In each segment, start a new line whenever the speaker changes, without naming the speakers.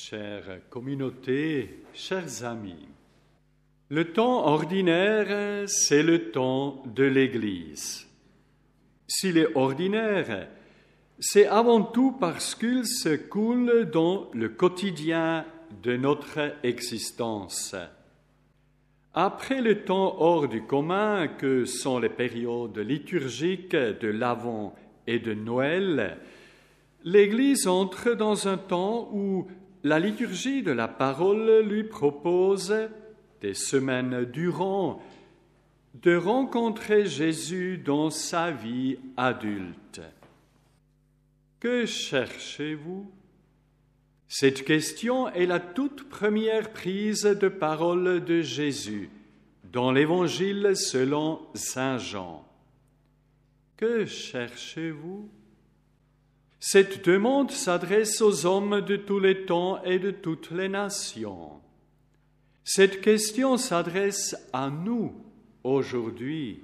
Chère communauté, chers amis, le temps ordinaire, c'est le temps de l'Église. S'il est ordinaire, c'est avant tout parce qu'il se coule dans le quotidien de notre existence. Après le temps hors du commun que sont les périodes liturgiques de l'Avent et de Noël, l'Église entre dans un temps où la liturgie de la parole lui propose, des semaines durant, de rencontrer Jésus dans sa vie adulte. Que cherchez-vous ? Cette question est la toute première prise de parole de Jésus dans l'Évangile selon saint Jean. Que cherchez-vous ? Cette demande s'adresse aux hommes de tous les temps et de toutes les nations. Cette question s'adresse à nous aujourd'hui.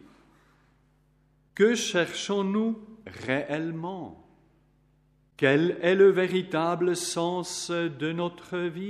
Que cherchons-nous réellement ? Quel est le véritable sens de notre vie ?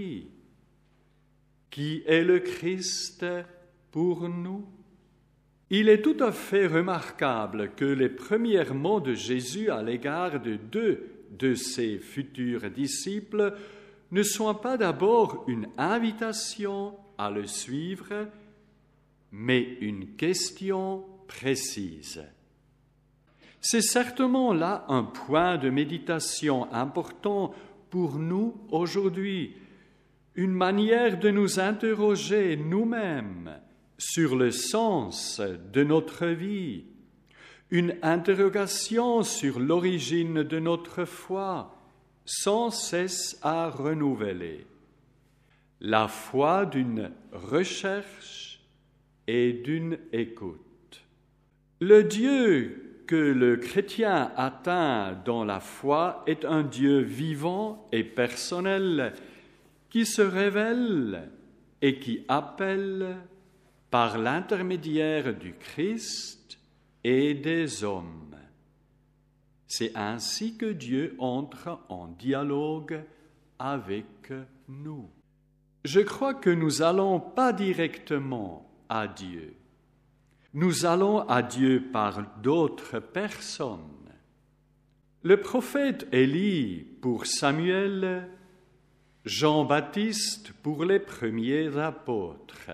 Qui est le Christ pour nous ? Il est tout à fait remarquable que les premiers mots de Jésus à l'égard de deux de ses futurs disciples ne soient pas d'abord une invitation à le suivre, mais une question précise. C'est certainement là un point de méditation important pour nous aujourd'hui, une manière de nous interroger nous-mêmes sur le sens de notre vie, une interrogation sur l'origine de notre foi, sans cesse à renouveler. La foi d'une recherche et d'une écoute. Le Dieu que le chrétien atteint dans la foi est un Dieu vivant et personnel qui se révèle et qui appelle par l'intermédiaire du Christ et des hommes. C'est ainsi que Dieu entre en dialogue avec nous. Je crois que nous n'allons pas directement à Dieu. Nous allons à Dieu par d'autres personnes. Le prophète Élie pour Samuel, Jean-Baptiste pour les premiers apôtres.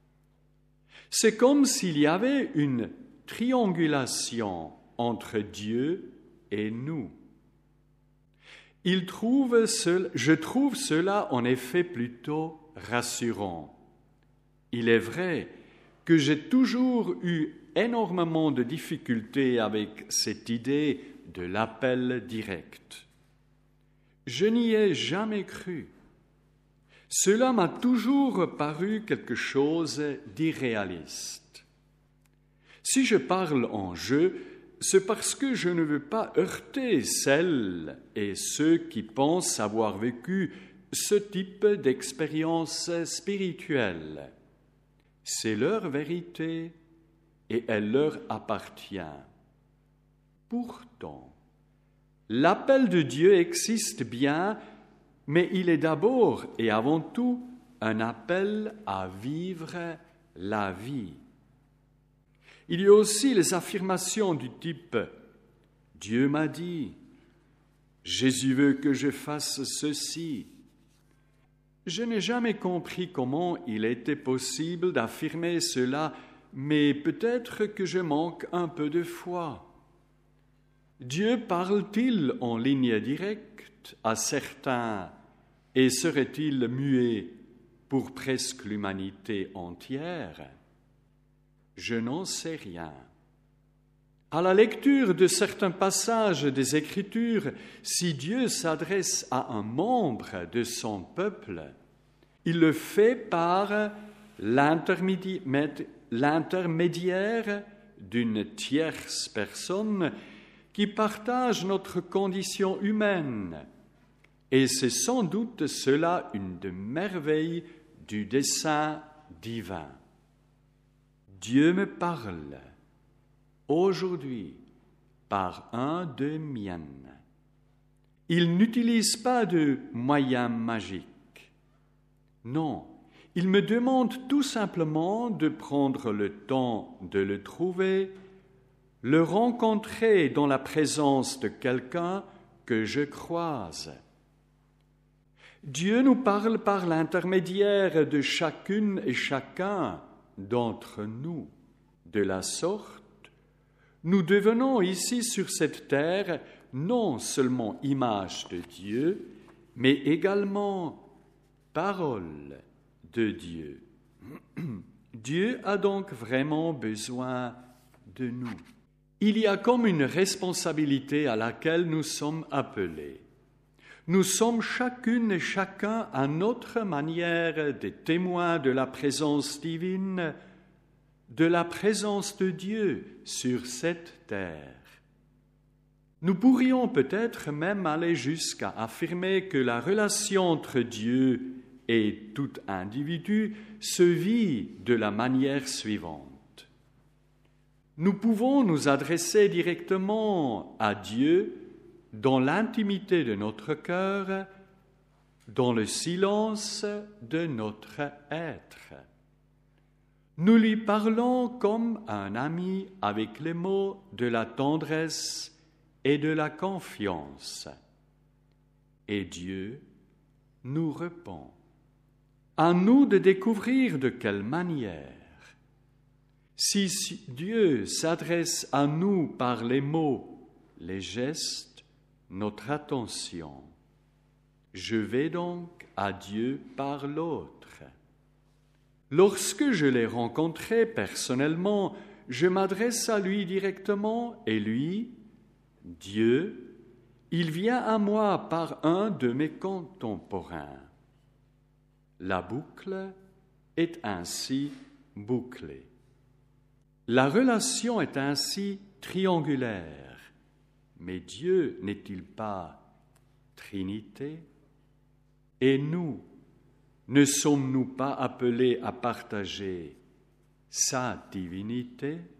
C'est comme s'il y avait une triangulation entre Dieu et nous. Je trouve cela en effet plutôt rassurant. Il est vrai que j'ai toujours eu énormément de difficultés avec cette idée de l'appel direct. Je n'y ai jamais cru. Cela m'a toujours paru quelque chose d'irréaliste. Si je parle en jeu, c'est parce que je ne veux pas heurter celles et ceux qui pensent avoir vécu ce type d'expérience spirituelle. C'est leur vérité et elle leur appartient. Pourtant, l'appel de Dieu existe bien, mais il est d'abord et avant tout un appel à vivre la vie. Il y a aussi les affirmations du type « Dieu m'a dit »,« Jésus veut que je fasse ceci ». Je n'ai jamais compris comment il était possible d'affirmer cela, mais peut-être que je manque un peu de foi. Dieu parle-t-il en ligne directe à certains et serait-il muet pour presque l'humanité entière ? Je n'en sais rien. À la lecture de certains passages des Écritures, si Dieu s'adresse à un membre de son peuple, il le fait par l'intermédiaire d'une tierce personne qui partage notre condition humaine. Et c'est sans doute cela une des merveilles du dessein divin. Dieu me parle aujourd'hui par un de miens. Il n'utilise pas de moyens magiques. Non, il me demande tout simplement de prendre le temps de le trouver, le rencontrer dans la présence de quelqu'un que je croise. Dieu nous parle par l'intermédiaire de chacune et chacun d'entre nous. De la sorte, nous devenons ici sur cette terre non seulement image de Dieu, mais également parole de Dieu. Dieu a donc vraiment besoin de nous. Il y a comme une responsabilité à laquelle nous sommes appelés. Nous sommes chacune et chacun à notre manière des témoins de la présence divine, de la présence de Dieu sur cette terre. Nous pourrions peut-être même aller jusqu'à affirmer que la relation entre Dieu et tout individu se vit de la manière suivante. Nous pouvons nous adresser directement à Dieu dans l'intimité de notre cœur, dans le silence de notre être. Nous lui parlons comme un ami avec les mots de la tendresse et de la confiance. Et Dieu nous répond. À nous de découvrir de quelle manière. Si Dieu s'adresse à nous par les mots, les gestes, notre attention, je vais donc à Dieu par l'autre. Lorsque je l'ai rencontré personnellement, je m'adresse à lui directement et lui, Dieu, il vient à moi par un de mes contemporains. La boucle est ainsi bouclée. La relation est ainsi triangulaire. Mais Dieu n'est-il pas Trinité? Et nous, ne sommes-nous pas appelés à partager sa divinité?